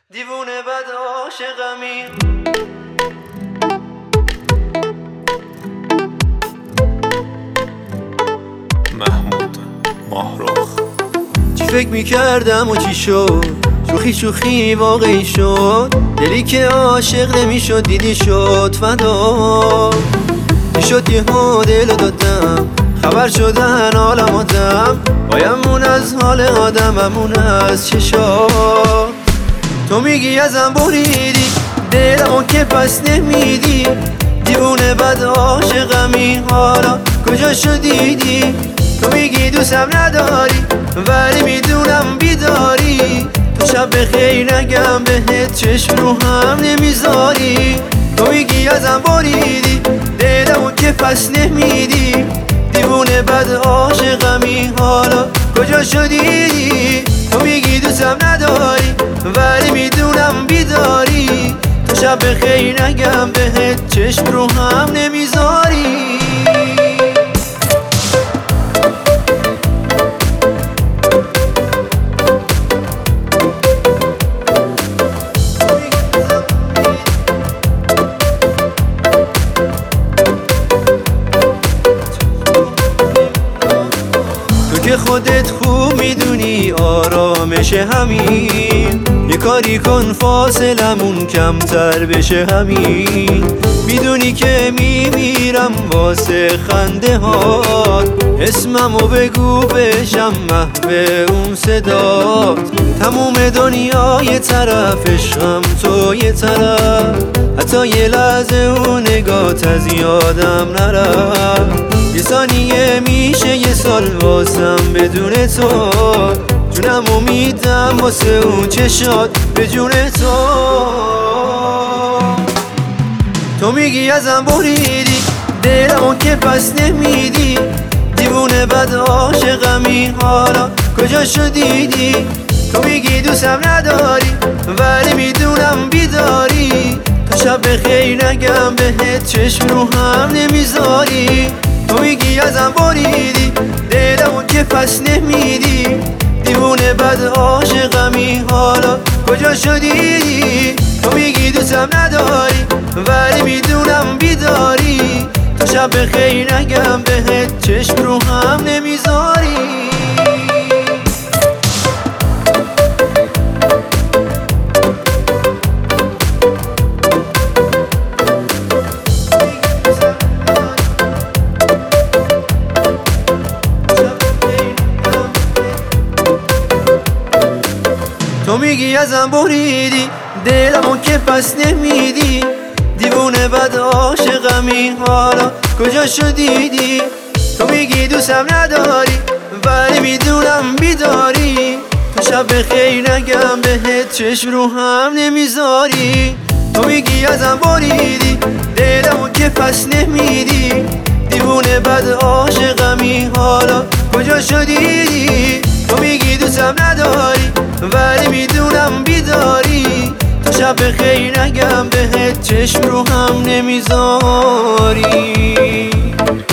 دیوونه بد عاشقمی. محمود ماهرخ. چی فکر میکردم و چی شد؟ شوخی واقعی شد. دلی که عاشق نمیشد دیدی شد فدا. میشد یهو دلو دادم، خبر شدن حالم آدم. بایمون از حال آدممون از چشات. تو میگی ازم بریدی دلمو که پس نمیدی. دیوونه بد عاشقمی، حالا کجا شدیدی؟ تو میگی دوستم نداری ولی میدونم بیداری. تو شب بخیر نگم بهت چشم رو هم نمیذاری. تو میگی ازم بریدی دلمو که پس نمیدی. دیوونه بد عاشقمی، حالا کجا شدیدی؟ تو میگی دوستم نداری ولی میدونم بیداری. تو شب بخیر نگم بهت چشم رو هم نمیذاری. که خودت خوب میدونی آرامش همین. یه کاری کن فاصلمون کمتر بشه همین. میدونی که میمیرم واسه خنده هات. اسممو بگو بشم محو اون صدات. تموم دنیا یه طرف، عشقم تو یه طرف. حتی یه لحظه اون نگات از یادم نرفت. یه ثانیه میشه یه سال واسم بدون تو. جونمو میدم واسه اون چشات به جون تو. تو میگی ازم بریدی دلمو که پس نمیدی. دیوونه بد عاشقمی، حالا کجا شدیدی؟ تو میگی دوستم نداری ولی میدونم بیداری. تو شب بخیر نگم بهت چشم رو هم نمیذاری. تو میگی ازم بریدی دلمو که پس نمیدی. دیوونه بد عاشقمی، حالا کجا شدیدی؟ تو میگی دوستم نداری ولی میدونم بیداری. تو شب بخیر نگم بهت چشم رو هم نمیذاری. تو میگی ازم بریدی دلمو که پس نمیدی. دیوونه بد عاشقمی، حالا کجا شدیدی؟ تو میگی دوستم نداری ولی میدونم بیداری. تو شب بخیر نگم بهت چشم رو هم نمیذاری. تو میگی ازم بریدی دلمو که پس نمیدی. دیوونه بد عاشقمی، حالا کجا شدیدی؟ تو میگی دوستم نداری ولی میدونم بیداری. تو شب بخیر نگم بهت چشم رو هم نمیذاری.